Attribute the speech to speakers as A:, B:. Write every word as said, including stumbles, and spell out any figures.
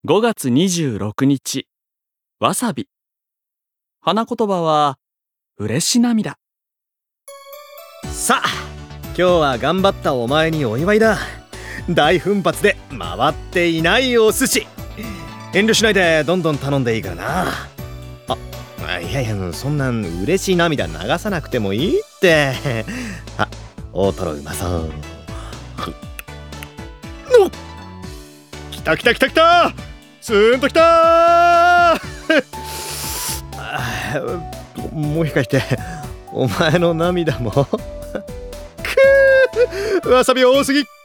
A: ごがつにじゅうろくにち、わさび。花言葉は、嬉し涙。
B: さあ、今日は頑張ったお前にお祝いだ。大奮発で回っていないお寿司。遠慮しないでどんどん頼んでいいからな。あ、いやいや、そんなん嬉しい涙流さなくてもいいって。あ、大トロうまそう。のっ、きたきたきたきた、スーンときたーもしかしてお前の涙もくー、わさび多すぎ。